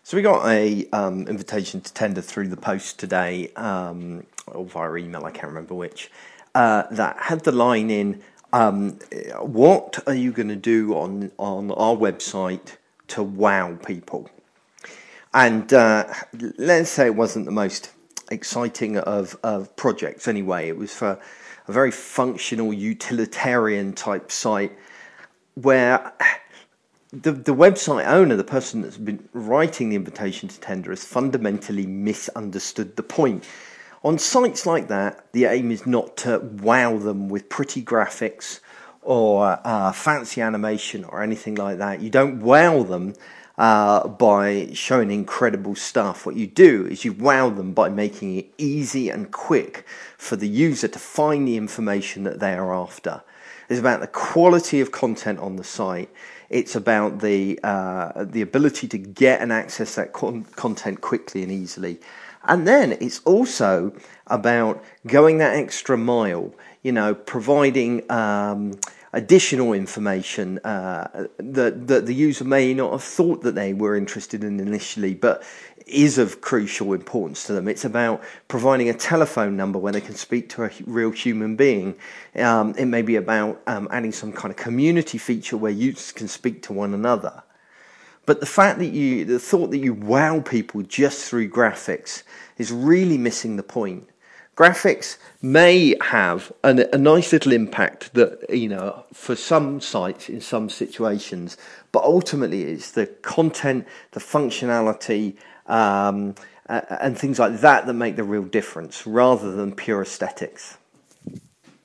So we got a invitation to tender through the post today, or via email, I can't remember which, that had the line in, what are you going to do on our website to wow people? And let's say it wasn't the most exciting of projects anyway. It was for a very functional, utilitarian type site where the website owner, the person that's been writing the invitation to tender, has fundamentally misunderstood the point. On sites like that, the aim is not to wow them with pretty graphics or fancy animation or anything like that. You don't wow them by showing incredible stuff. What you do is you wow them by making it easy and quick for the user to find the information that they are after. It's about the quality of content on the site. It's about the ability to get and access that content quickly and easily. And then it's also about going that extra mile, providing additional information that the user may not have thought that they were interested in initially, but is of crucial importance to them. It's about providing a telephone number where they can speak to a real human being. It may be about adding some kind of community feature where users can speak to one another. But the thought that you wow people just through graphics is really missing the point. Graphics may have a nice little impact that, for some sites in some situations, but ultimately it's the content, the functionality, and things like that make the real difference rather than pure aesthetics.